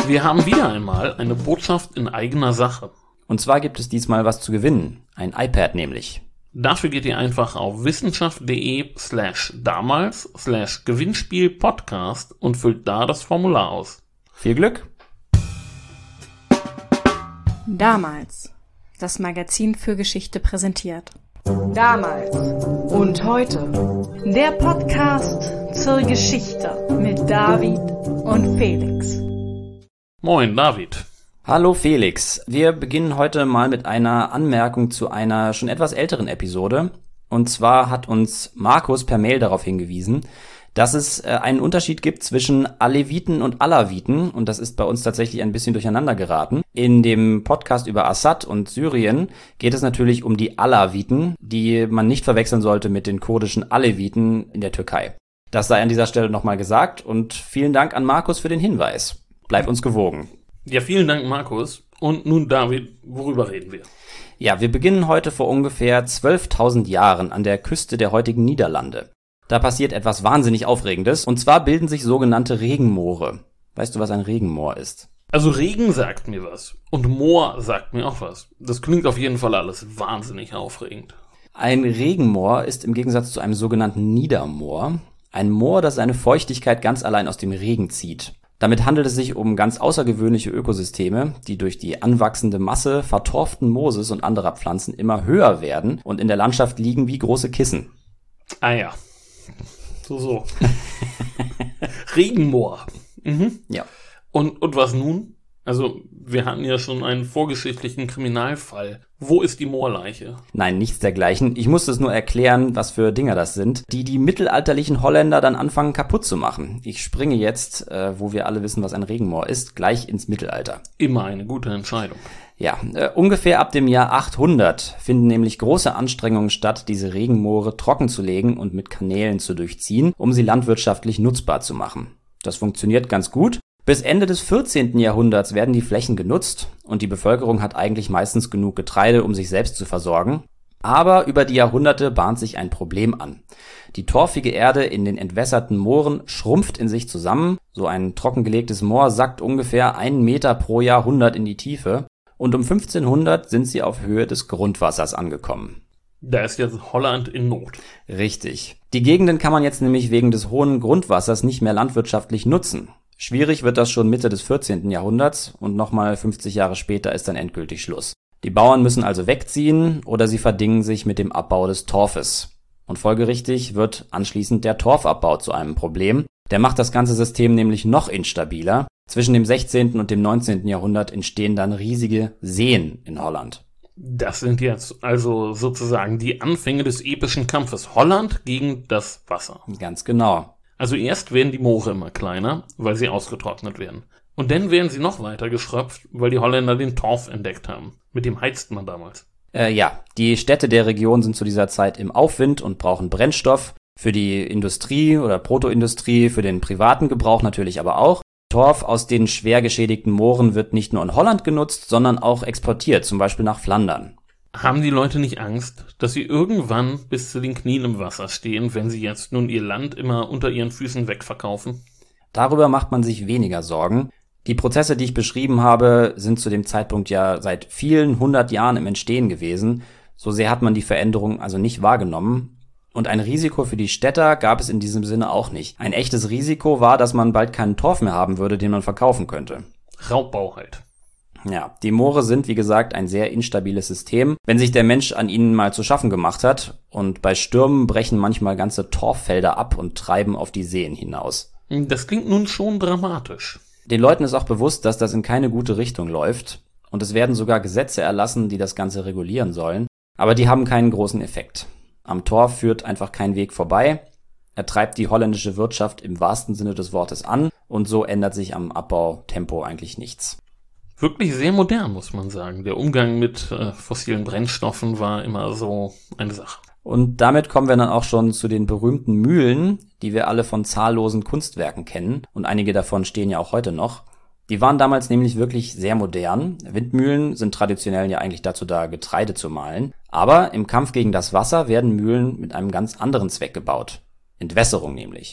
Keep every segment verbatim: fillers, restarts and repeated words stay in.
Wir haben wieder einmal eine Botschaft in eigener Sache. Und zwar gibt es diesmal was zu gewinnen. Ein iPad nämlich. Dafür geht ihr einfach auf wissenschaft.de slash damals slash Gewinnspiel Podcast und füllt da das Formular aus. Viel Glück! Damals. Das Magazin für Geschichte präsentiert. Damals und heute. Der Podcast zur Geschichte mit David und Felix. Moin, David. Hallo Felix. Wir beginnen heute mal mit einer Anmerkung zu einer schon etwas älteren Episode. Und zwar hat uns Markus per Mail darauf hingewiesen, dass es äh, einen Unterschied gibt zwischen Aleviten und Alawiten. Und das ist bei uns tatsächlich ein bisschen durcheinander geraten. In dem Podcast über Assad und Syrien geht es natürlich um die Alawiten, die man nicht verwechseln sollte mit den kurdischen Aleviten in der Türkei. Das sei an dieser Stelle nochmal gesagt und vielen Dank an Markus für den Hinweis. Bleib uns gewogen. Ja, vielen Dank, Markus. Und nun, David, worüber reden wir? Ja, wir beginnen heute vor ungefähr zwölftausend Jahren an der Küste der heutigen Niederlande. Da passiert etwas wahnsinnig Aufregendes, und zwar bilden sich sogenannte Regenmoore. Weißt du, was ein Regenmoor ist? Also Regen sagt mir was und Moor sagt mir auch was. Das klingt auf jeden Fall alles wahnsinnig aufregend. Ein Regenmoor ist im Gegensatz zu einem sogenannten Niedermoor ein Moor, das seine Feuchtigkeit ganz allein aus dem Regen zieht. Damit handelt es sich um ganz außergewöhnliche Ökosysteme, die durch die anwachsende Masse vertorften Mooses und anderer Pflanzen immer höher werden und in der Landschaft liegen wie große Kissen. Ah ja, so so. Regenmoor. Mhm. Ja. Und, und was nun? Also, wir hatten ja schon einen vorgeschichtlichen Kriminalfall. Wo ist die Moorleiche? Nein, nichts dergleichen. Ich musste es nur erklären, was für Dinger das sind, die die mittelalterlichen Holländer dann anfangen kaputt zu machen. Ich springe jetzt, äh, wo wir alle wissen, was ein Regenmoor ist, gleich ins Mittelalter. Immer eine gute Entscheidung. Ja, äh, ungefähr ab dem Jahr achthundert finden nämlich große Anstrengungen statt, diese Regenmoore trocken zu legen und mit Kanälen zu durchziehen, um sie landwirtschaftlich nutzbar zu machen. Das funktioniert ganz gut. Bis Ende des vierzehnten Jahrhunderts werden die Flächen genutzt und die Bevölkerung hat eigentlich meistens genug Getreide, um sich selbst zu versorgen. Aber über die Jahrhunderte bahnt sich ein Problem an. Die torfige Erde in den entwässerten Mooren schrumpft in sich zusammen. So ein trockengelegtes Moor sackt ungefähr einen Meter pro Jahrhundert in die Tiefe. Und um fünfzehnhundert sind sie auf Höhe des Grundwassers angekommen. Da ist jetzt Holland in Not. Richtig. Die Gegenden kann man jetzt nämlich wegen des hohen Grundwassers nicht mehr landwirtschaftlich nutzen. Schwierig wird das schon Mitte des vierzehnten Jahrhunderts und nochmal fünfzig Jahre später ist dann endgültig Schluss. Die Bauern müssen also wegziehen oder sie verdingen sich mit dem Abbau des Torfes. Und folgerichtig wird anschließend der Torfabbau zu einem Problem. Der macht das ganze System nämlich noch instabiler. Zwischen dem sechzehnten und dem neunzehnten Jahrhundert entstehen dann riesige Seen in Holland. Das sind jetzt also sozusagen die Anfänge des epischen Kampfes Holland gegen das Wasser. Ganz genau. Also erst werden die Moore immer kleiner, weil sie ausgetrocknet werden. Und dann werden sie noch weiter geschröpft, weil die Holländer den Torf entdeckt haben. Mit dem heizte man damals. Äh, ja, die Städte der Region sind zu dieser Zeit im Aufwind und brauchen Brennstoff. Für die Industrie oder Protoindustrie, für den privaten Gebrauch natürlich aber auch. Torf aus den schwer geschädigten Mooren wird nicht nur in Holland genutzt, sondern auch exportiert, zum Beispiel nach Flandern. Haben die Leute nicht Angst, dass sie irgendwann bis zu den Knien im Wasser stehen, wenn sie jetzt nun ihr Land immer unter ihren Füßen wegverkaufen? Darüber macht man sich weniger Sorgen. Die Prozesse, die ich beschrieben habe, sind zu dem Zeitpunkt ja seit vielen hundert Jahren im Entstehen gewesen. So sehr hat man die Veränderung also nicht wahrgenommen. Und ein Risiko für die Städter gab es in diesem Sinne auch nicht. Ein echtes Risiko war, dass man bald keinen Torf mehr haben würde, den man verkaufen könnte. Raubbau halt. Ja, die Moore sind, wie gesagt, ein sehr instabiles System, wenn sich der Mensch an ihnen mal zu schaffen gemacht hat. Und bei Stürmen brechen manchmal ganze Torffelder ab und treiben auf die Seen hinaus. Das klingt nun schon dramatisch. Den Leuten ist auch bewusst, dass das in keine gute Richtung läuft. Und es werden sogar Gesetze erlassen, die das Ganze regulieren sollen. Aber die haben keinen großen Effekt. Am Torf führt einfach kein Weg vorbei. Er treibt die holländische Wirtschaft im wahrsten Sinne des Wortes an. Und so ändert sich am Abbautempo eigentlich nichts. Wirklich sehr modern, muss man sagen. Der Umgang mit äh, fossilen Brennstoffen war immer so eine Sache. Und damit kommen wir dann auch schon zu den berühmten Mühlen, die wir alle von zahllosen Kunstwerken kennen. Und einige davon stehen ja auch heute noch. Die waren damals nämlich wirklich sehr modern. Windmühlen sind traditionell ja eigentlich dazu da, Getreide zu mahlen. Aber im Kampf gegen das Wasser werden Mühlen mit einem ganz anderen Zweck gebaut. Entwässerung nämlich.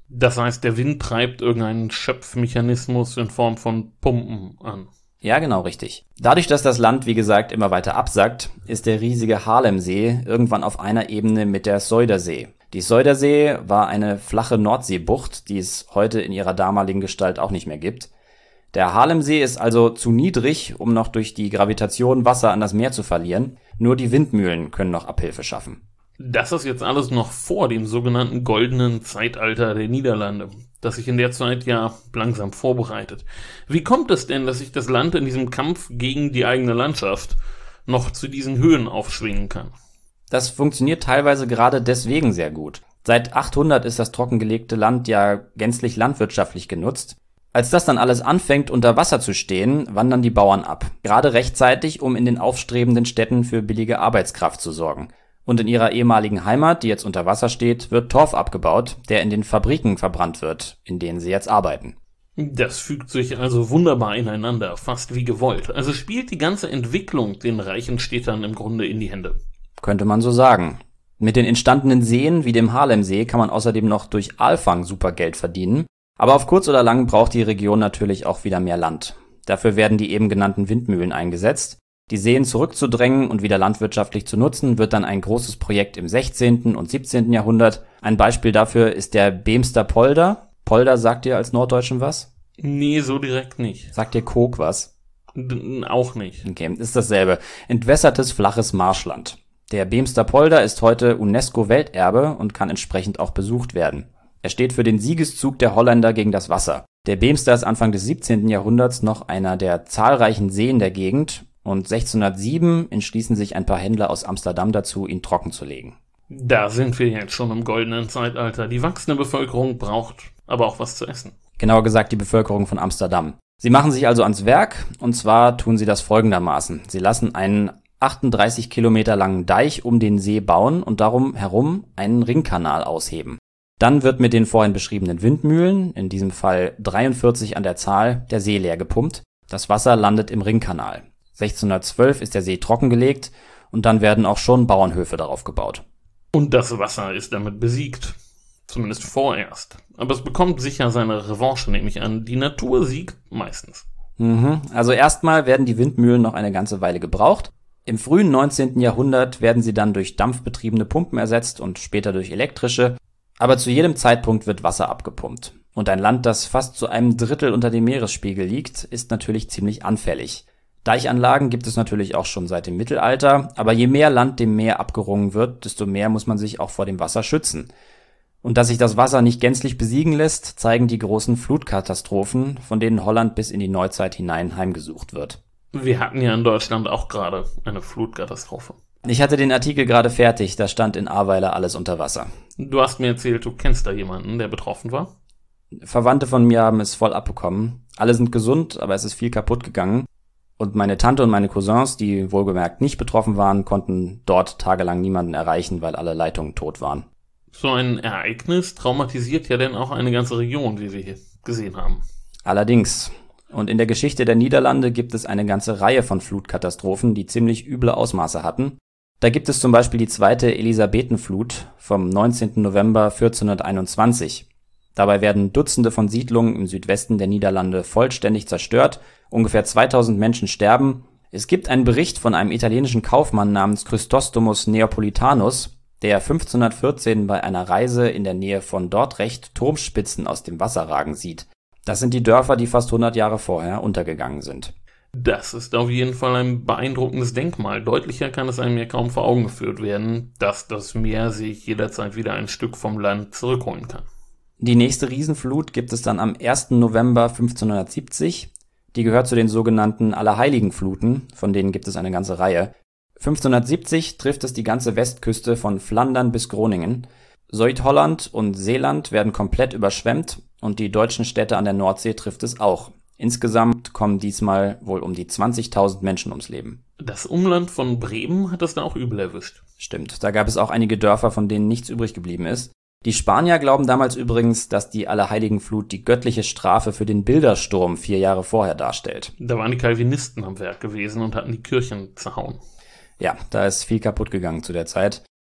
Das heißt, der Wind treibt irgendeinen Schöpfmechanismus in Form von Pumpen an. Ja, genau richtig. Dadurch, dass das Land, wie gesagt, immer weiter absackt, ist der riesige Haarlemsee irgendwann auf einer Ebene mit der Zuiderzee. Die Zuiderzee war eine flache Nordseebucht, die es heute in ihrer damaligen Gestalt auch nicht mehr gibt. Der Haarlemsee ist also zu niedrig, um noch durch die Gravitation Wasser an das Meer zu verlieren. Nur die Windmühlen können noch Abhilfe schaffen. Das ist jetzt alles noch vor dem sogenannten goldenen Zeitalter der Niederlande, das sich in der Zeit ja langsam vorbereitet. Wie kommt es denn, dass sich das Land in diesem Kampf gegen die eigene Landschaft noch zu diesen Höhen aufschwingen kann? Das funktioniert teilweise gerade deswegen sehr gut. Seit achthundert ist das trockengelegte Land ja gänzlich landwirtschaftlich genutzt. Als das dann alles anfängt, unter Wasser zu stehen, wandern die Bauern ab. Gerade rechtzeitig, um in den aufstrebenden Städten für billige Arbeitskraft zu sorgen. Und in ihrer ehemaligen Heimat, die jetzt unter Wasser steht, wird Torf abgebaut, der in den Fabriken verbrannt wird, in denen sie jetzt arbeiten. Das fügt sich also wunderbar ineinander, fast wie gewollt. Also spielt die ganze Entwicklung den reichen Städtern im Grunde in die Hände. Könnte man so sagen. Mit den entstandenen Seen wie dem Haarlemsee kann man außerdem noch durch Aalfang super Geld verdienen. Aber auf kurz oder lang braucht die Region natürlich auch wieder mehr Land. Dafür werden die eben genannten Windmühlen eingesetzt. Die Seen zurückzudrängen und wieder landwirtschaftlich zu nutzen, wird dann ein großes Projekt im sechzehnten und siebzehnten Jahrhundert. Ein Beispiel dafür ist der Beemster Polder. Polder sagt dir als Norddeutschen was? Nee, so direkt nicht. Sagt dir Kok was? D- auch nicht. Okay, ist dasselbe. Entwässertes, flaches Marschland. Der Beemster Polder ist heute UNESCO-Welterbe und kann entsprechend auch besucht werden. Er steht für den Siegeszug der Holländer gegen das Wasser. Der Beemster ist Anfang des siebzehnten Jahrhunderts noch einer der zahlreichen Seen der Gegend und sechzehnhundertsieben entschließen sich ein paar Händler aus Amsterdam dazu, ihn trocken zu legen. Da sind wir jetzt schon im goldenen Zeitalter. Die wachsende Bevölkerung braucht aber auch was zu essen. Genauer gesagt die Bevölkerung von Amsterdam. Sie machen sich also ans Werk, und zwar tun sie das folgendermaßen. Sie lassen einen achtunddreißig Kilometer langen Deich um den See bauen und darum herum einen Ringkanal ausheben. Dann wird mit den vorhin beschriebenen Windmühlen, in diesem Fall dreiundvierzig an der Zahl, der See leer gepumpt. Das Wasser landet im Ringkanal. sechzehnhundertzwölf ist der See trockengelegt und dann werden auch schon Bauernhöfe darauf gebaut. Und das Wasser ist damit besiegt. Zumindest vorerst. Aber es bekommt sicher seine Revanche, nehme ich an. Die Natur siegt meistens. Mhm. Also erstmal werden die Windmühlen noch eine ganze Weile gebraucht. Im frühen neunzehnten Jahrhundert werden sie dann durch dampfbetriebene Pumpen ersetzt und später durch elektrische. Aber zu jedem Zeitpunkt wird Wasser abgepumpt. Und ein Land, das fast zu einem Drittel unter dem Meeresspiegel liegt, ist natürlich ziemlich anfällig. Deichanlagen gibt es natürlich auch schon seit dem Mittelalter, aber je mehr Land dem Meer abgerungen wird, desto mehr muss man sich auch vor dem Wasser schützen. Und dass sich das Wasser nicht gänzlich besiegen lässt, zeigen die großen Flutkatastrophen, von denen Holland bis in die Neuzeit hinein heimgesucht wird. Wir hatten ja in Deutschland auch gerade eine Flutkatastrophe. Ich hatte den Artikel gerade fertig, da stand in Ahrweiler alles unter Wasser. Du hast mir erzählt, du kennst da jemanden, der betroffen war? Verwandte von mir haben es voll abbekommen. Alle sind gesund, aber es ist viel kaputt gegangen. Und meine Tante und meine Cousins, die wohlgemerkt nicht betroffen waren, konnten dort tagelang niemanden erreichen, weil alle Leitungen tot waren. So ein Ereignis traumatisiert ja dann auch eine ganze Region, wie wir hier gesehen haben. Allerdings. Und in der Geschichte der Niederlande gibt es eine ganze Reihe von Flutkatastrophen, die ziemlich üble Ausmaße hatten. Da gibt es zum Beispiel die zweite Elisabethenflut vom neunzehnten November vierzehnhunderteinundzwanzig. Dabei werden Dutzende von Siedlungen im Südwesten der Niederlande vollständig zerstört, ungefähr zweitausend Menschen sterben. Es gibt einen Bericht von einem italienischen Kaufmann namens Chrysostomus Neapolitanus, der fünfzehnhundertvierzehn bei einer Reise in der Nähe von Dordrecht Turmspitzen aus dem Wasser ragen sieht. Das sind die Dörfer, die fast hundert Jahre vorher untergegangen sind. Das ist auf jeden Fall ein beeindruckendes Denkmal. Deutlicher kann es einem ja kaum vor Augen geführt werden, dass das Meer sich jederzeit wieder ein Stück vom Land zurückholen kann. Die nächste Riesenflut gibt es dann am ersten November fünfzehnhundertsiebzig. Die gehört zu den sogenannten Allerheiligenfluten, von denen gibt es eine ganze Reihe. fünfzehnhundertsiebzig trifft es die ganze Westküste von Flandern bis Groningen. Zuid-Holland und Seeland werden komplett überschwemmt und die deutschen Städte an der Nordsee trifft es auch. Insgesamt kommen diesmal wohl um die zwanzigtausend Menschen ums Leben. Das Umland von Bremen hat es da auch übel erwischt. Stimmt, da gab es auch einige Dörfer, von denen nichts übrig geblieben ist. Die Spanier glauben damals übrigens, dass die Allerheiligenflut die göttliche Strafe für den Bildersturm vier Jahre vorher darstellt. Da waren die Calvinisten am Werk gewesen und hatten die Kirchen zerhauen. Ja, da ist viel kaputt gegangen zu der Zeit.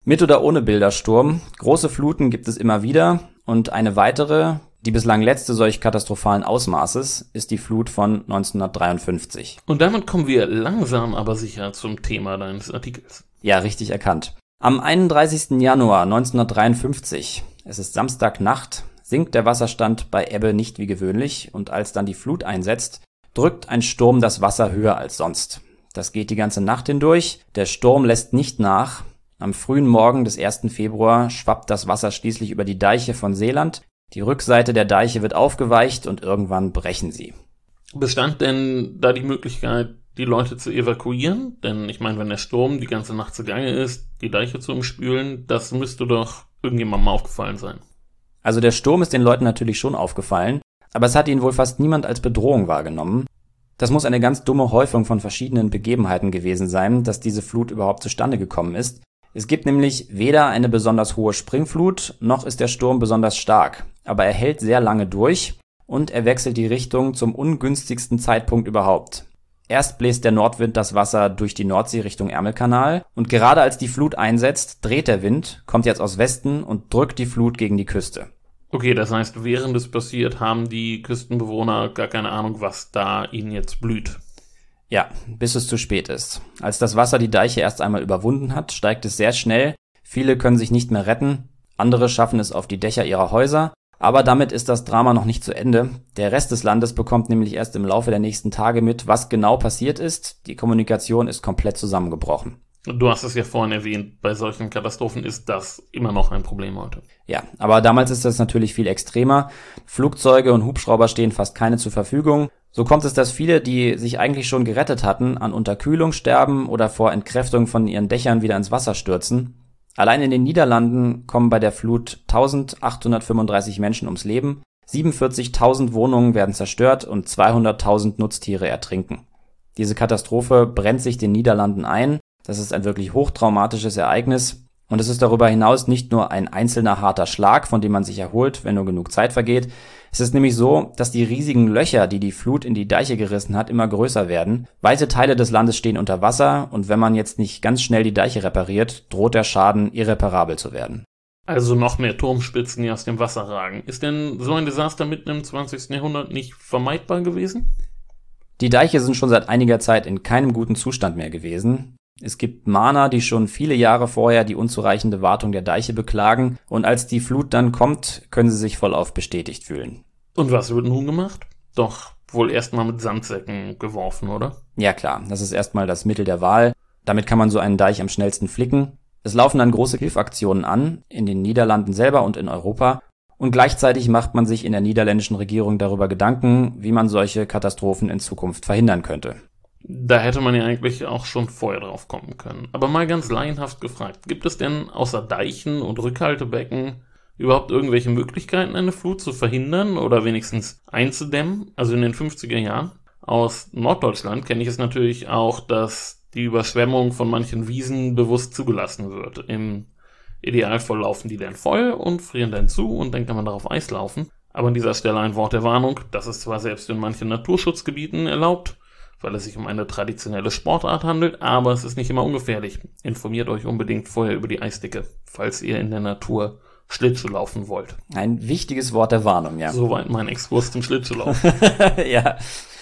Mit oder ohne Bildersturm, große Fluten gibt es immer wieder und eine weitere, die bislang letzte solch katastrophalen Ausmaßes, ist die Flut von neunzehnhundertdreiundfünfzig. Und damit kommen wir langsam aber sicher zum Thema deines Artikels. Ja, richtig erkannt. Am einunddreißigsten Januar neunzehnhundertdreiundfünfzig, es ist Samstagnacht, sinkt der Wasserstand bei Ebbe nicht wie gewöhnlich und als dann die Flut einsetzt, drückt ein Sturm das Wasser höher als sonst. Das geht die ganze Nacht hindurch, der Sturm lässt nicht nach. Am frühen Morgen des ersten Februar schwappt das Wasser schließlich über die Deiche von Seeland. Die Rückseite der Deiche wird aufgeweicht und irgendwann brechen sie. Bestand denn da die Möglichkeit, die Leute zu evakuieren? Denn ich meine, wenn der Sturm die ganze Nacht zugange ist, die Deiche zu umspülen, das müsste doch irgendjemandem aufgefallen sein. Also der Sturm ist den Leuten natürlich schon aufgefallen, aber es hat ihn wohl fast niemand als Bedrohung wahrgenommen. Das muss eine ganz dumme Häufung von verschiedenen Begebenheiten gewesen sein, dass diese Flut überhaupt zustande gekommen ist. Es gibt nämlich weder eine besonders hohe Springflut, noch ist der Sturm besonders stark, aber er hält sehr lange durch und er wechselt die Richtung zum ungünstigsten Zeitpunkt überhaupt. Erst bläst der Nordwind das Wasser durch die Nordsee Richtung Ärmelkanal und gerade als die Flut einsetzt, dreht der Wind, kommt jetzt aus Westen und drückt die Flut gegen die Küste. Okay, das heißt, während es passiert, haben die Küstenbewohner gar keine Ahnung, was da ihnen jetzt blüht. Ja, bis es zu spät ist. Als das Wasser die Deiche erst einmal überwunden hat, steigt es sehr schnell. Viele können sich nicht mehr retten, andere schaffen es auf die Dächer ihrer Häuser. Aber damit ist das Drama noch nicht zu Ende. Der Rest des Landes bekommt nämlich erst im Laufe der nächsten Tage mit, was genau passiert ist. Die Kommunikation ist komplett zusammengebrochen. Du hast es ja vorhin erwähnt, bei solchen Katastrophen ist das immer noch ein Problem heute. Ja, aber damals ist das natürlich viel extremer. Flugzeuge und Hubschrauber stehen fast keine zur Verfügung. So kommt es, dass viele, die sich eigentlich schon gerettet hatten, an Unterkühlung sterben oder vor Entkräftung von ihren Dächern wieder ins Wasser stürzen. Allein in den Niederlanden kommen bei der Flut eintausendachthundertfünfunddreißig Menschen ums Leben, siebenundvierzigtausend Wohnungen werden zerstört und zweihunderttausend Nutztiere ertrinken. Diese Katastrophe brennt sich den Niederlanden ein. Das ist ein wirklich hochtraumatisches Ereignis. Und es ist darüber hinaus nicht nur ein einzelner harter Schlag, von dem man sich erholt, wenn nur genug Zeit vergeht. Es ist nämlich so, dass die riesigen Löcher, die die Flut in die Deiche gerissen hat, immer größer werden. Weite Teile des Landes stehen unter Wasser und wenn man jetzt nicht ganz schnell die Deiche repariert, droht der Schaden irreparabel zu werden. Also noch mehr Turmspitzen, die aus dem Wasser ragen. Ist denn so ein Desaster mitten im zwanzigsten Jahrhundert nicht vermeidbar gewesen? Die Deiche sind schon seit einiger Zeit in keinem guten Zustand mehr gewesen. Es gibt Mahner, die schon viele Jahre vorher die unzureichende Wartung der Deiche beklagen und als die Flut dann kommt, können sie sich vollauf bestätigt fühlen. Und was wird nun gemacht? Doch wohl erstmal mit Sandsäcken geworfen, oder? Ja klar, das ist erstmal das Mittel der Wahl. Damit kann man so einen Deich am schnellsten flicken. Es laufen dann große Hilfaktionen an, in den Niederlanden selber und in Europa. Und gleichzeitig macht man sich in der niederländischen Regierung darüber Gedanken, wie man solche Katastrophen in Zukunft verhindern könnte. Da hätte man ja eigentlich auch schon vorher drauf kommen können. Aber mal ganz laienhaft gefragt, gibt es denn außer Deichen und Rückhaltebecken überhaupt irgendwelche Möglichkeiten, eine Flut zu verhindern oder wenigstens einzudämmen? Also in den fünfziger Jahren aus Norddeutschland kenne ich es natürlich auch, dass die Überschwemmung von manchen Wiesen bewusst zugelassen wird. Im Idealfall laufen die dann voll und frieren dann zu und dann kann man darauf Eis laufen. Aber an dieser Stelle ein Wort der Warnung, das ist zwar selbst in manchen Naturschutzgebieten erlaubt, weil es sich um eine traditionelle Sportart handelt, aber es ist nicht immer ungefährlich. Informiert euch unbedingt vorher über die Eisdicke, falls ihr in der Natur Schlittschuh laufen wollt. Ein wichtiges Wort der Warnung, ja. Soweit mein Exkurs zum Schlittschuhlaufen. Ja.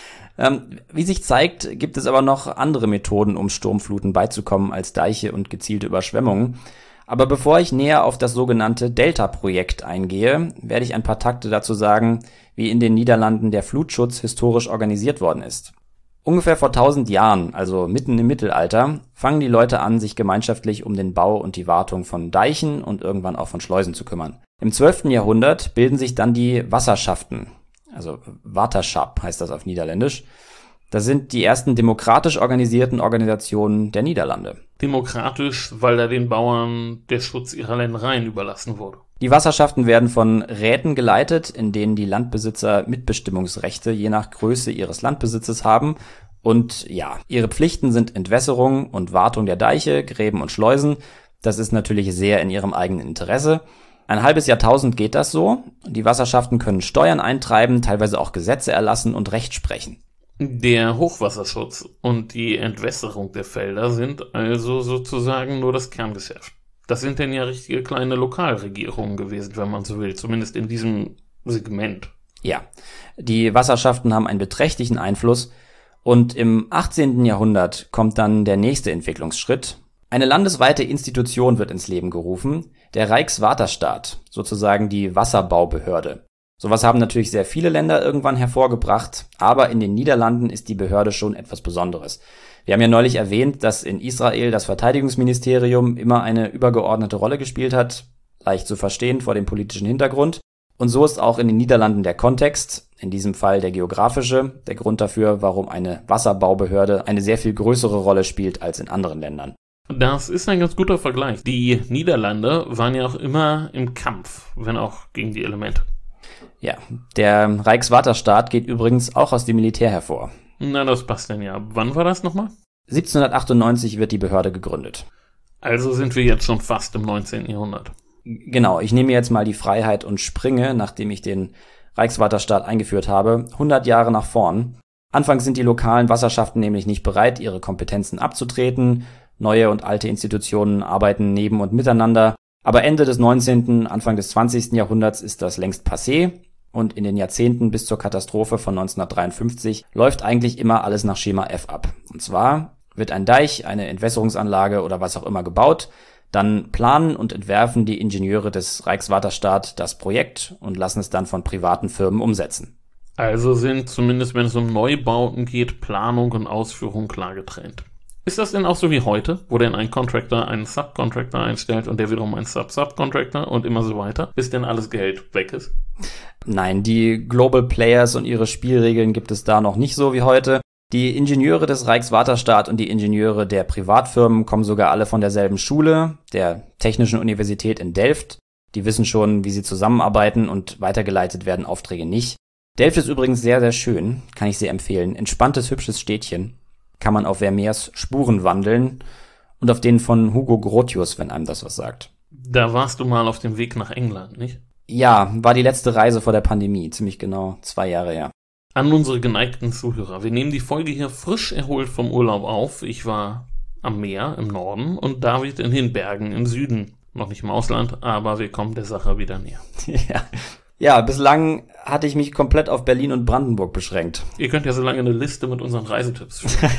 Ähm, wie sich zeigt, gibt es aber noch andere Methoden, um Sturmfluten beizukommen als Deiche und gezielte Überschwemmungen. Aber bevor ich näher auf das sogenannte Delta-Projekt eingehe, werde ich ein paar Takte dazu sagen, wie in den Niederlanden der Flutschutz historisch organisiert worden ist. Ungefähr vor tausend Jahren, also mitten im Mittelalter, fangen die Leute an, sich gemeinschaftlich um den Bau und die Wartung von Deichen und irgendwann auch von Schleusen zu kümmern. Im zwölften Jahrhundert bilden sich dann die Wasserschaften, also Waterschap heißt das auf Niederländisch. Das sind die ersten demokratisch organisierten Organisationen der Niederlande. Demokratisch, weil da den Bauern der Schutz ihrer Ländereien überlassen wurde. Die Wasserschaften werden von Räten geleitet, in denen die Landbesitzer Mitbestimmungsrechte je nach Größe ihres Landbesitzes haben. Und ja, ihre Pflichten sind Entwässerung und Wartung der Deiche, Gräben und Schleusen. Das ist natürlich sehr in ihrem eigenen Interesse. Ein halbes Jahrtausend geht das so. Die Wasserschaften können Steuern eintreiben, teilweise auch Gesetze erlassen und Recht sprechen. Der Hochwasserschutz und die Entwässerung der Felder sind also sozusagen nur das Kerngeschäft. Das sind denn ja richtige kleine Lokalregierungen gewesen, wenn man so will, zumindest in diesem Segment. Ja, die Wasserschaften haben einen beträchtlichen Einfluss und im achtzehnten Jahrhundert kommt dann der nächste Entwicklungsschritt. Eine landesweite Institution wird ins Leben gerufen, der Rijkswaterstaat, sozusagen die Wasserbaubehörde. Sowas haben natürlich sehr viele Länder irgendwann hervorgebracht, aber in den Niederlanden ist die Behörde schon etwas Besonderes. Wir haben ja neulich erwähnt, dass in Israel das Verteidigungsministerium immer eine übergeordnete Rolle gespielt hat, leicht zu verstehen vor dem politischen Hintergrund. Und so ist auch in den Niederlanden der Kontext, in diesem Fall der geografische, der Grund dafür, warum eine Wasserbaubehörde eine sehr viel größere Rolle spielt als in anderen Ländern. Das ist ein ganz guter Vergleich. Die Niederlande waren ja auch immer im Kampf, wenn auch gegen die Elemente. Ja, der Rijkswaterstaat geht übrigens auch aus dem Militär hervor. Na, das passt denn ja. Wann war das nochmal? siebzehnhundertachtundneunzig wird die Behörde gegründet. Also sind wir jetzt schon fast im neunzehnten Jahrhundert. Genau, ich nehme jetzt mal die Freiheit und springe, nachdem ich den Rijkswaterstaat eingeführt habe, hundert Jahre nach vorn. Anfangs sind die lokalen Wasserschaften nämlich nicht bereit, ihre Kompetenzen abzutreten. Neue und alte Institutionen arbeiten neben und miteinander. Aber Ende des neunzehnten, Anfang des zwanzigsten Jahrhunderts ist das längst passé. Und in den Jahrzehnten bis zur Katastrophe von neunzehnhundertdreiundfünfzig läuft eigentlich immer alles nach Schema F ab. Und zwar wird ein Deich, eine Entwässerungsanlage oder was auch immer gebaut, dann planen und entwerfen die Ingenieure des Rijkswaterstaat das Projekt und lassen es dann von privaten Firmen umsetzen. Also sind zumindest, wenn es um Neubauten geht, Planung und Ausführung klar getrennt. Ist das denn auch so wie heute, wo denn ein Contractor einen Subcontractor einstellt und der wiederum einen Sub-Subcontractor und immer so weiter, bis denn alles Geld weg ist? Nein, die Global Players und ihre Spielregeln gibt es da noch nicht so wie heute. Die Ingenieure des Rijkswaterstaat und die Ingenieure der Privatfirmen kommen sogar alle von derselben Schule, der Technischen Universität in Delft. Die wissen schon, wie sie zusammenarbeiten und weitergeleitet werden Aufträge nicht. Delft ist übrigens sehr, sehr schön, kann ich sehr empfehlen. Entspanntes, hübsches Städtchen. Kann man auf Vermeers Spuren wandeln und auf denen von Hugo Grotius, wenn einem das was sagt. Da warst du mal auf dem Weg nach England, nicht? Ja, war die letzte Reise vor der Pandemie, ziemlich genau zwei Jahre her. An unsere geneigten Zuhörer, wir nehmen die Folge hier frisch erholt vom Urlaub auf. Ich war am Meer im Norden und David in den Bergen im Süden. Noch nicht im Ausland, aber wir kommen der Sache wieder näher. Ja. Ja, bislang hatte ich mich komplett auf Berlin und Brandenburg beschränkt. Ihr könnt ja so lange eine Liste mit unseren Reisetipps führen.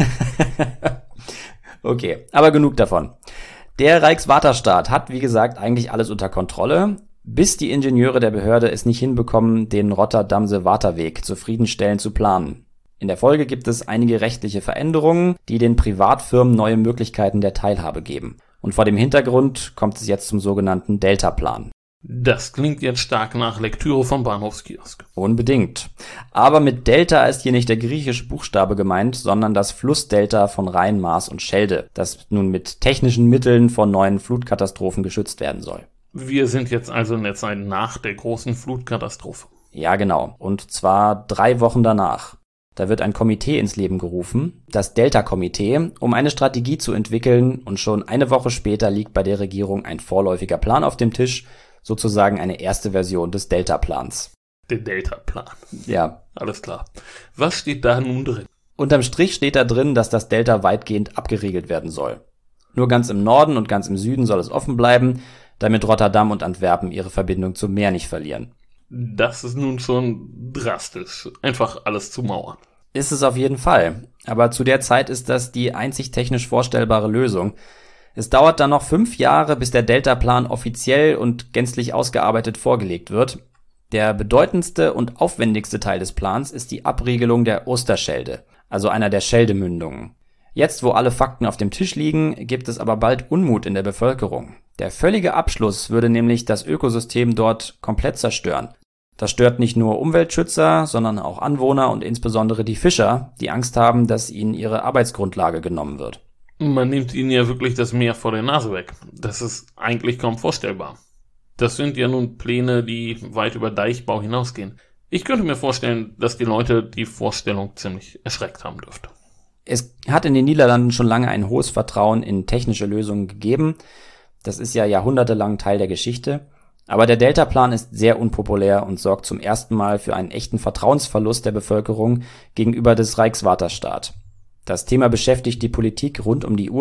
Okay, aber genug davon. Der Rijkswaterstaat hat, wie gesagt, eigentlich alles unter Kontrolle, bis die Ingenieure der Behörde es nicht hinbekommen, den Rotterdamse Waterweg zufriedenstellend zu planen. In der Folge gibt es einige rechtliche Veränderungen, die den Privatfirmen neue Möglichkeiten der Teilhabe geben. Und vor dem Hintergrund kommt es jetzt zum sogenannten Deltaplan. Das klingt jetzt stark nach Lektüre vom Bahnhofskiosk. Unbedingt. Aber mit Delta ist hier nicht der griechische Buchstabe gemeint, sondern das Flussdelta von Rhein, Maas und Schelde, das nun mit technischen Mitteln vor neuen Flutkatastrophen geschützt werden soll. Wir sind jetzt also in der Zeit nach der großen Flutkatastrophe. Ja, genau. Und zwar drei Wochen danach. Da wird ein Komitee ins Leben gerufen, das Delta-Komitee, um eine Strategie zu entwickeln, und schon eine Woche später liegt bei der Regierung ein vorläufiger Plan auf dem Tisch, sozusagen eine erste Version des Delta-Plans. Der Delta-Plan. Ja. Alles klar. Was steht da nun drin? Unterm Strich steht da drin, dass das Delta weitgehend abgeriegelt werden soll. Nur ganz im Norden und ganz im Süden soll es offen bleiben, damit Rotterdam und Antwerpen ihre Verbindung zum Meer nicht verlieren. Das ist nun schon drastisch. Einfach alles zumauern. Ist es auf jeden Fall. Aber zu der Zeit ist das die einzig technisch vorstellbare Lösung. Es dauert dann noch fünf Jahre, bis der Deltaplan offiziell und gänzlich ausgearbeitet vorgelegt wird. Der bedeutendste und aufwendigste Teil des Plans ist die Abriegelung der Oosterschelde, also einer der Scheldemündungen. Jetzt, wo alle Fakten auf dem Tisch liegen, gibt es aber bald Unmut in der Bevölkerung. Der völlige Abschluss würde nämlich das Ökosystem dort komplett zerstören. Das stört nicht nur Umweltschützer, sondern auch Anwohner und insbesondere die Fischer, die Angst haben, dass ihnen ihre Arbeitsgrundlage genommen wird. Man nimmt ihnen ja wirklich das Meer vor der Nase weg. Das ist eigentlich kaum vorstellbar. Das sind ja nun Pläne, die weit über Deichbau hinausgehen. Ich könnte mir vorstellen, dass die Leute die Vorstellung ziemlich erschreckt haben dürfte. Es hat in den Niederlanden schon lange ein hohes Vertrauen in technische Lösungen gegeben. Das ist ja jahrhundertelang Teil der Geschichte. Aber der Deltaplan ist sehr unpopulär und sorgt zum ersten Mal für einen echten Vertrauensverlust der Bevölkerung gegenüber des Rijkswaterstaat. Das Thema beschäftigt die Politik rund um die Uhr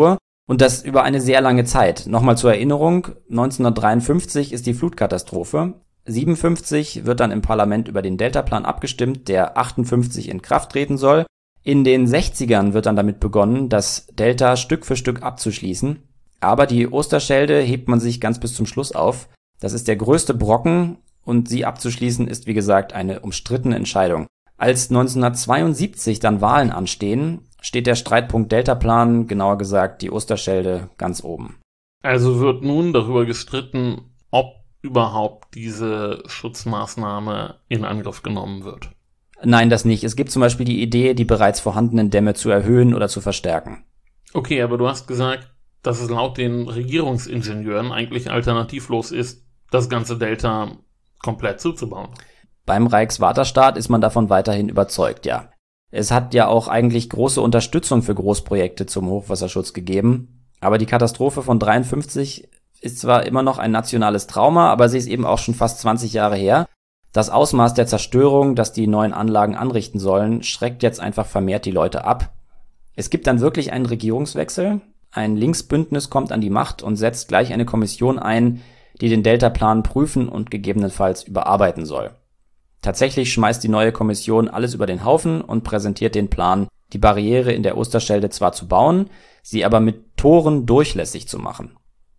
Und das über eine sehr lange Zeit. Nochmal zur Erinnerung, neunzehnhundertdreiundfünfzig ist die Flutkatastrophe. siebenundfünfzig wird dann im Parlament über den Deltaplan abgestimmt, der achtundfünfzig in Kraft treten soll. In den sechzigern wird dann damit begonnen, das Delta Stück für Stück abzuschließen. Aber die Osterschelde hebt man sich ganz bis zum Schluss auf. Das ist der größte Brocken und sie abzuschließen ist, wie gesagt, eine umstrittene Entscheidung. Als neunzehnhundertzweiundsiebzig dann Wahlen anstehen, steht der Streitpunkt Deltaplan, genauer gesagt die Osterschelde, ganz oben. Also wird nun darüber gestritten, ob überhaupt diese Schutzmaßnahme in Angriff genommen wird. Nein, das nicht. Es gibt zum Beispiel die Idee, die bereits vorhandenen Dämme zu erhöhen oder zu verstärken. Okay, aber du hast gesagt, dass es laut den Regierungsingenieuren eigentlich alternativlos ist, das ganze Delta komplett zuzubauen. Beim Reichsvaterstaat ist man davon weiterhin überzeugt, ja. Es hat ja auch eigentlich große Unterstützung für Großprojekte zum Hochwasserschutz gegeben. Aber die Katastrophe von dreiundfünfzig ist zwar immer noch ein nationales Trauma, aber sie ist eben auch schon fast zwanzig Jahre her. Das Ausmaß der Zerstörung, das die neuen Anlagen anrichten sollen, schreckt jetzt einfach vermehrt die Leute ab. Es gibt dann wirklich einen Regierungswechsel. Ein Linksbündnis kommt an die Macht und setzt gleich eine Kommission ein, die den Deltaplan prüfen und gegebenenfalls überarbeiten soll. Tatsächlich schmeißt die neue Kommission alles über den Haufen und präsentiert den Plan, die Barriere in der Osterschelde zwar zu bauen, sie aber mit Toren durchlässig zu machen.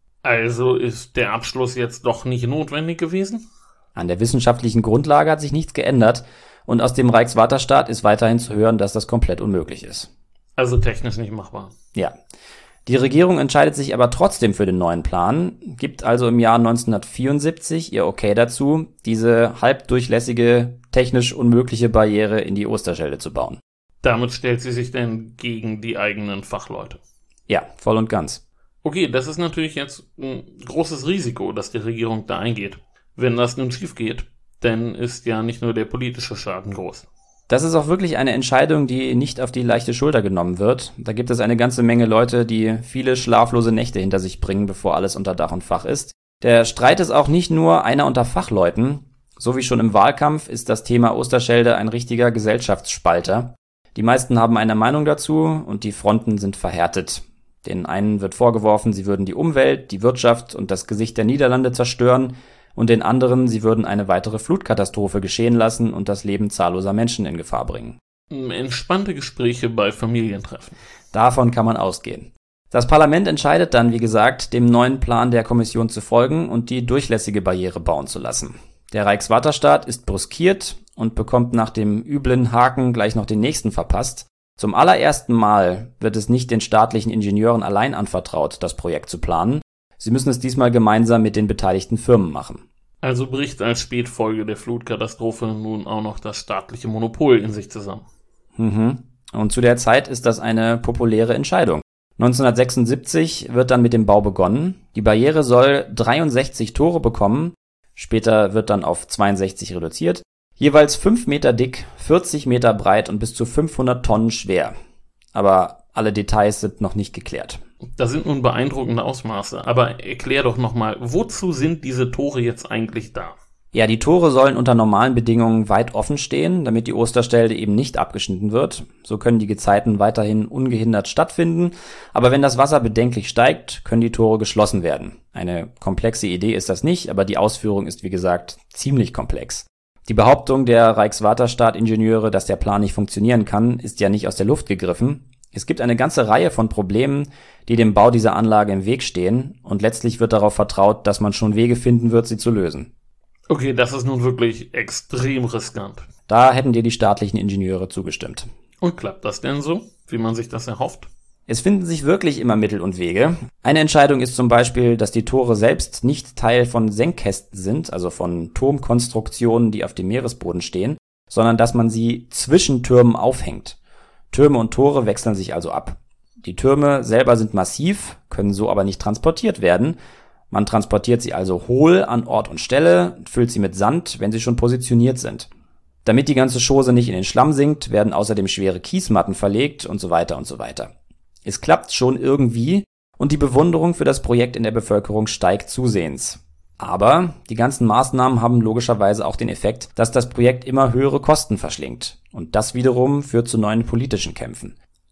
Also ist der Abschluss jetzt doch nicht notwendig gewesen? An der wissenschaftlichen Grundlage hat sich nichts geändert und aus dem Reichsvaterstaat ist weiterhin zu hören, dass das komplett unmöglich ist. Also technisch nicht machbar. Ja. Die Regierung entscheidet sich aber trotzdem für den neuen Plan, gibt also im Jahr neunzehnhundertvierundsiebzig ihr Okay dazu, diese halbdurchlässige, technisch unmögliche Barriere in die Osterschelde zu bauen. Damit stellt sie sich denn gegen die eigenen Fachleute? Ja, voll und ganz. Okay, das ist natürlich jetzt ein großes Risiko, dass die Regierung da eingeht. Wenn das nun schief geht, dann ist ja nicht nur der politische Schaden groß. Das ist auch wirklich eine Entscheidung, die nicht auf die leichte Schulter genommen wird. Da gibt es eine ganze Menge Leute, die viele schlaflose Nächte hinter sich bringen, bevor alles unter Dach und Fach ist. Der Streit ist auch nicht nur einer unter Fachleuten. So wie schon im Wahlkampf ist das Thema Osterschelde ein richtiger Gesellschaftsspalter. Die meisten haben eine Meinung dazu und die Fronten sind verhärtet. Den einen wird vorgeworfen, sie würden die Umwelt, die Wirtschaft und das Gesicht der Niederlande zerstören, und den anderen, sie würden eine weitere Flutkatastrophe geschehen lassen und das Leben zahlloser Menschen in Gefahr bringen. Entspannte Gespräche bei Familientreffen. Davon kann man ausgehen. Das Parlament entscheidet dann, wie gesagt, dem neuen Plan der Kommission zu folgen und die durchlässige Barriere bauen zu lassen. Der Reichsvaterstaat ist brüskiert und bekommt nach dem üblen Haken gleich noch den nächsten verpasst. Zum allerersten Mal wird es nicht den staatlichen Ingenieuren allein anvertraut, das Projekt zu planen. Sie müssen es diesmal gemeinsam mit den beteiligten Firmen machen. Also bricht als Spätfolge der Flutkatastrophe nun auch noch das staatliche Monopol in sich zusammen. Mhm. Und zu der Zeit ist das eine populäre Entscheidung. neunzehnhundertsechsundsiebzig wird dann mit dem Bau begonnen. Die Barriere soll dreiundsechzig Tore bekommen. Später wird dann auf zweiundsechzig reduziert. Jeweils fünf Meter dick, vierzig Meter breit und bis zu fünfhundert Tonnen schwer. Aber alle Details sind noch nicht geklärt. Das sind nun beeindruckende Ausmaße, aber erklär doch nochmal, wozu sind diese Tore jetzt eigentlich da? Ja, die Tore sollen unter normalen Bedingungen weit offen stehen, damit die Osterschelde eben nicht abgeschnitten wird. So können die Gezeiten weiterhin ungehindert stattfinden, aber wenn das Wasser bedenklich steigt, können die Tore geschlossen werden. Eine komplexe Idee ist das nicht, aber die Ausführung ist wie gesagt ziemlich komplex. Die Behauptung der Reichsvaterstaat-Ingenieure, dass der Plan nicht funktionieren kann, ist ja nicht aus der Luft gegriffen. Es gibt eine ganze Reihe von Problemen, die dem Bau dieser Anlage im Weg stehen, und letztlich wird darauf vertraut, dass man schon Wege finden wird, sie zu lösen. Okay, das ist nun wirklich extrem riskant. Da hätten dir die staatlichen Ingenieure zugestimmt. Und klappt das denn so, wie man sich das erhofft? Es finden sich wirklich immer Mittel und Wege. Eine Entscheidung ist zum Beispiel, dass die Tore selbst nicht Teil von Senkkästen sind, also von Turmkonstruktionen, die auf dem Meeresboden stehen, sondern dass man sie zwischen Türmen aufhängt. Türme und Tore wechseln sich also ab. Die Türme selber sind massiv, können so aber nicht transportiert werden. Man transportiert sie also hohl an Ort und Stelle, füllt sie mit Sand, wenn sie schon positioniert sind. Damit die ganze Chose nicht in den Schlamm sinkt, werden außerdem schwere Kiesmatten verlegt und so weiter und so weiter. Es klappt schon irgendwie und die Bewunderung für das Projekt in der Bevölkerung steigt zusehends. Aber die ganzen Maßnahmen haben logischerweise auch den Effekt, dass das Projekt immer höhere Kosten verschlingt. Und das wiederum führt zu neuen politischen Kämpfen.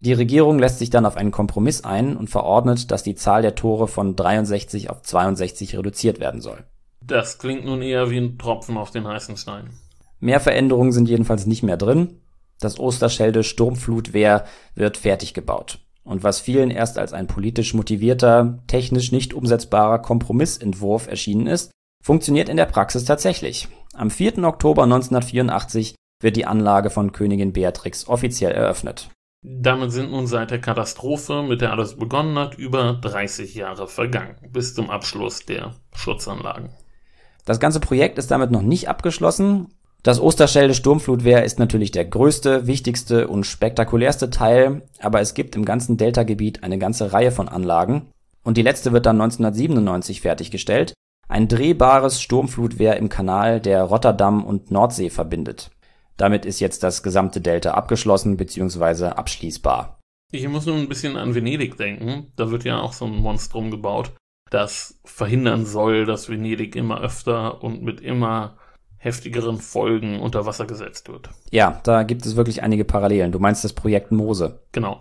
Die Regierung lässt sich dann auf einen Kompromiss ein und verordnet, dass die Zahl der Tore von dreiundsechzig auf zweiundsechzig reduziert werden soll. Das klingt nun eher wie ein Tropfen auf den heißen Stein. Mehr Veränderungen sind jedenfalls nicht mehr drin. Das Oosterschelde Sturmflutwehr wird fertig gebaut. Und was vielen erst als ein politisch motivierter, technisch nicht umsetzbarer Kompromissentwurf erschienen ist, funktioniert in der Praxis tatsächlich. Am vierten Oktober neunzehnhundertvierundachtzig wird die Anlage von Königin Beatrix offiziell eröffnet. Damit sind nun seit der Katastrophe, mit der alles begonnen hat, über dreißig Jahre vergangen, bis zum Abschluss der Schutzanlagen. Das ganze Projekt ist damit noch nicht abgeschlossen. Das Oosterschelde Sturmflutwehr ist natürlich der größte, wichtigste und spektakulärste Teil, aber es gibt im ganzen Deltagebiet eine ganze Reihe von Anlagen und die letzte wird dann neunzehnhundertsiebenundneunzig fertiggestellt, ein drehbares Sturmflutwehr im Kanal, der Rotterdam und Nordsee verbindet. Damit ist jetzt das gesamte Delta abgeschlossen bzw. abschließbar. Ich muss nun ein bisschen an Venedig denken, da wird ja auch so ein Monstrum gebaut, das verhindern soll, dass Venedig immer öfter und mit immer heftigeren Folgen unter Wasser gesetzt wird. Ja, da gibt es wirklich einige Parallelen. Du meinst das Projekt Mose. Genau.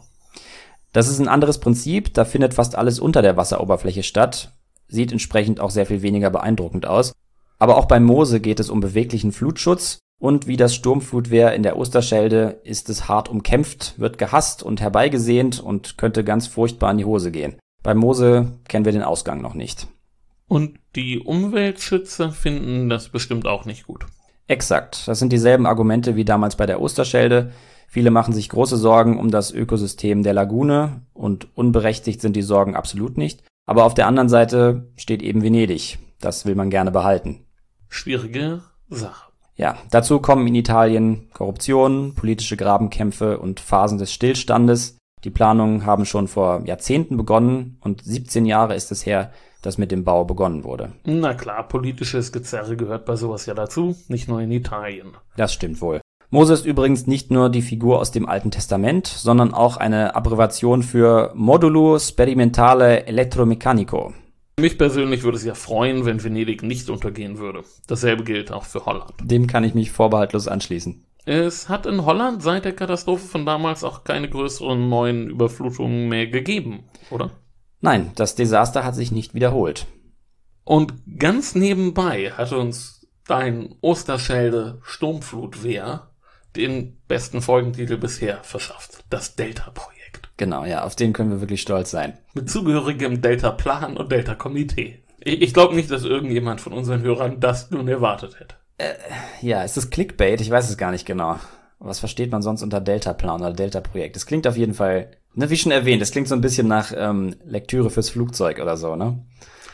Das ist ein anderes Prinzip, da findet fast alles unter der Wasseroberfläche statt, sieht entsprechend auch sehr viel weniger beeindruckend aus. Aber auch bei Mose geht es um beweglichen Flutschutz und wie das Sturmflutwehr in der Oosterschelde ist es hart umkämpft, wird gehasst und herbeigesehnt und könnte ganz furchtbar in die Hose gehen. Bei Mose kennen wir den Ausgang noch nicht. Und die Umweltschützer finden das bestimmt auch nicht gut. Exakt, das sind dieselben Argumente wie damals bei der Oosterschelde. Viele machen sich große Sorgen um das Ökosystem der Lagune und unberechtigt sind die Sorgen absolut nicht. Aber auf der anderen Seite steht eben Venedig. Das will man gerne behalten. Schwierige Sache. Ja, dazu kommen in Italien Korruption, politische Grabenkämpfe und Phasen des Stillstandes. Die Planungen haben schon vor Jahrzehnten begonnen und siebzehn Jahre ist es her, dass mit dem Bau begonnen wurde. Na klar, politisches Gezerre gehört bei sowas ja dazu, nicht nur in Italien. Das stimmt wohl. Mose ist übrigens nicht nur die Figur aus dem Alten Testament, sondern auch eine Abbreviation für Modulo Sperimentale Elettromeccanico. Mich persönlich würde es ja freuen, wenn Venedig nicht untergehen würde. Dasselbe gilt auch für Holland. Dem kann ich mich vorbehaltlos anschließen. Es hat in Holland seit der Katastrophe von damals auch keine größeren neuen Überflutungen mehr gegeben, oder? Nein, das Desaster hat sich nicht wiederholt. Und ganz nebenbei hat uns dein Oosterschelde Sturmflutwehr den besten Folgentitel bisher verschafft. Das Delta-Projekt. Genau, ja, auf den können wir wirklich stolz sein. Mit zugehörigem Delta-Plan und Delta-Komitee. Ich, ich glaube nicht, dass irgendjemand von unseren Hörern das nun erwartet hätte. Äh, ja, ist das Clickbait? Ich weiß es gar nicht genau. Was versteht man sonst unter Delta-Plan oder Delta-Projekt? Es klingt auf jeden Fall, ne, wie schon erwähnt, es klingt so ein bisschen nach ähm, Lektüre fürs Flugzeug oder so, ne?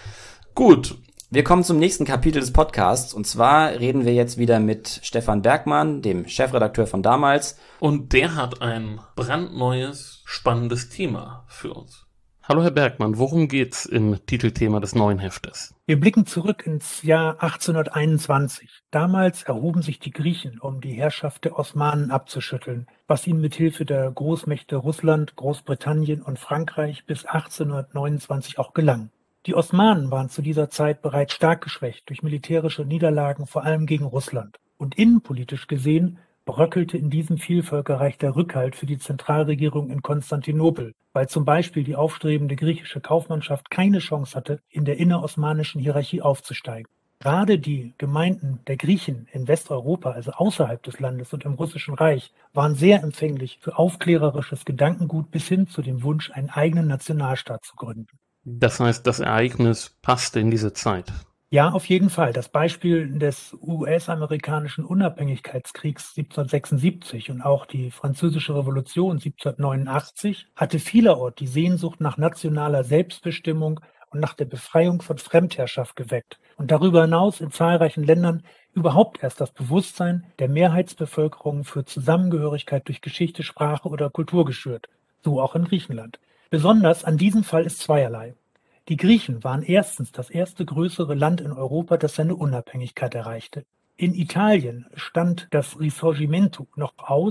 Gut. Wir kommen zum nächsten Kapitel des Podcasts und zwar reden wir jetzt wieder mit Stefan Bergmann, dem Chefredakteur von damals. Und der hat ein brandneues, spannendes Thema für uns. Hallo Herr Bergmann, worum geht's im Titelthema des neuen Heftes? Wir blicken zurück ins Jahr achtzehnhunderteinundzwanzig. Damals erhoben sich die Griechen, um die Herrschaft der Osmanen abzuschütteln, was ihnen mithilfe der Großmächte Russland, Großbritannien und Frankreich bis achtzehnhundertneunundzwanzig auch gelang. Die Osmanen waren zu dieser Zeit bereits stark geschwächt durch militärische Niederlagen, vor allem gegen Russland. Und innenpolitisch gesehen bröckelte in diesem Vielvölkerreich der Rückhalt für die Zentralregierung in Konstantinopel, weil zum Beispiel die aufstrebende griechische Kaufmannschaft keine Chance hatte, in der innerosmanischen Hierarchie aufzusteigen. Gerade die Gemeinden der Griechen in Westeuropa, also außerhalb des Landes und im Russischen Reich, waren sehr empfänglich für aufklärerisches Gedankengut bis hin zu dem Wunsch, einen eigenen Nationalstaat zu gründen. Das heißt, das Ereignis passte in diese Zeit. Ja, auf jeden Fall. Das Beispiel des U S-amerikanischen Unabhängigkeitskriegs siebzehnhundertsechsundsiebzig und auch die Französische Revolution siebzehnhundertneunundachtzig hatte vielerorts die Sehnsucht nach nationaler Selbstbestimmung und nach der Befreiung von Fremdherrschaft geweckt und darüber hinaus in zahlreichen Ländern überhaupt erst das Bewusstsein der Mehrheitsbevölkerung für Zusammengehörigkeit durch Geschichte, Sprache oder Kultur geschürt, so auch in Griechenland. Besonders an diesem Fall ist zweierlei. Die Griechen waren erstens das erste größere Land in Europa, das seine Unabhängigkeit erreichte. In Italien stand das Risorgimento noch aus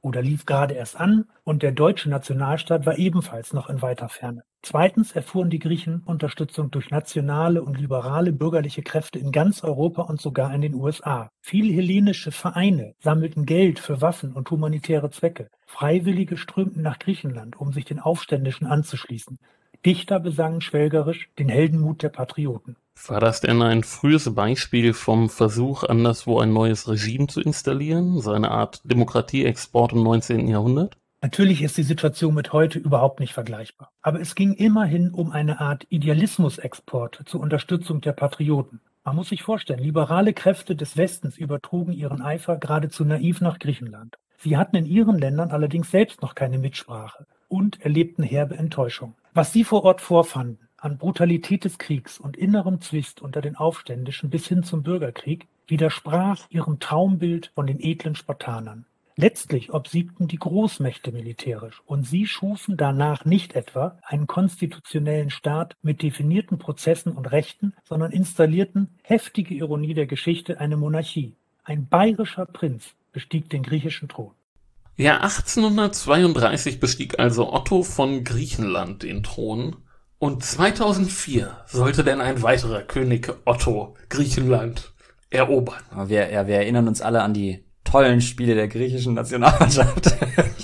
oder lief gerade erst an und der deutsche Nationalstaat war ebenfalls noch in weiter Ferne. Zweitens erfuhren die Griechen Unterstützung durch nationale und liberale bürgerliche Kräfte in ganz Europa und sogar in den U S A. Viele hellenische Vereine sammelten Geld für Waffen und humanitäre Zwecke. Freiwillige strömten nach Griechenland, um sich den Aufständischen anzuschließen. Dichter besangen schwelgerisch den Heldenmut der Patrioten. War das denn ein frühes Beispiel vom Versuch, anderswo ein neues Regime zu installieren? So eine Art Demokratieexport im neunzehnten Jahrhundert? Natürlich ist die Situation mit heute überhaupt nicht vergleichbar. Aber es ging immerhin um eine Art Idealismusexport zur Unterstützung der Patrioten. Man muss sich vorstellen, liberale Kräfte des Westens übertrugen ihren Eifer geradezu naiv nach Griechenland. Sie hatten in ihren Ländern allerdings selbst noch keine Mitsprache und erlebten herbe Enttäuschung. Was sie vor Ort vorfanden, an Brutalität des Kriegs und innerem Zwist unter den Aufständischen bis hin zum Bürgerkrieg, widersprach ihrem Traumbild von den edlen Spartanern. Letztlich obsiegten die Großmächte militärisch und sie schufen danach nicht etwa einen konstitutionellen Staat mit definierten Prozessen und Rechten, sondern installierten, heftige Ironie der Geschichte, eine Monarchie. Ein bayerischer Prinz bestieg den griechischen Thron. Ja, achtzehnhundertzweiunddreißig bestieg also Otto von Griechenland den Thron und zweitausendvier sollte denn ein weiterer König Otto Griechenland erobern. Aber wir, ja, wir erinnern uns alle an die tollen Spiele der griechischen Nationalmannschaft.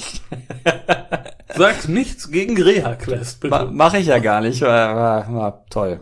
Sagt nichts gegen Rehakles, bitte. Ma- Mach ich ja gar nicht, war, war, war toll.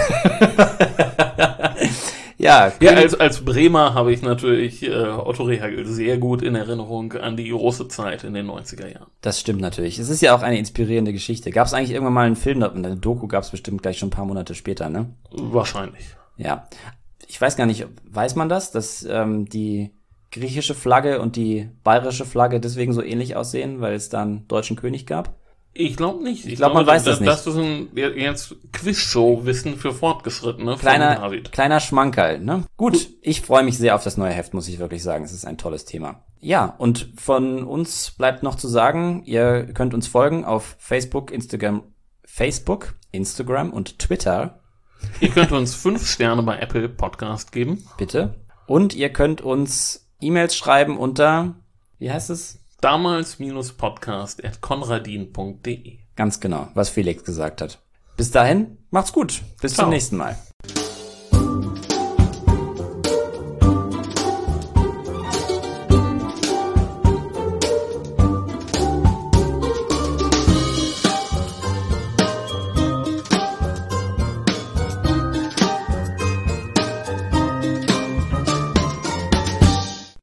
Ja, ja, als, als Bremer habe ich natürlich äh, Otto Rehhagel sehr gut in Erinnerung an die große Zeit in den neunziger Jahren. Das stimmt natürlich. Es ist ja auch eine inspirierende Geschichte. Gab es eigentlich irgendwann mal einen Film, eine Doku gab es bestimmt gleich schon ein paar Monate später, ne? Wahrscheinlich. Ja. Ich weiß gar nicht, weiß man das, dass ähm, die griechische Flagge und die bayerische Flagge deswegen so ähnlich aussehen, weil es da einen deutschen König gab? Ich glaube nicht. Ich, ich glaube, man weiß das, das nicht. Das ist ein jetzt Quizshow-Wissen für Fortgeschrittene. Kleiner, kleiner Schmankerl, ne? Gut, ich freue mich sehr auf das neue Heft, muss ich wirklich sagen. Es ist ein tolles Thema. Ja, und von uns bleibt noch zu sagen, ihr könnt uns folgen auf Facebook, Instagram, Facebook, Instagram und Twitter. Ihr könnt uns fünf Sterne bei Apple Podcast geben. Bitte. Und ihr könnt uns E-Mails schreiben unter, wie heißt es? damals-podcast at konradin punkt de. Ganz genau, was Felix gesagt hat. Bis dahin, macht's gut. Bis Ciao. zum nächsten Mal.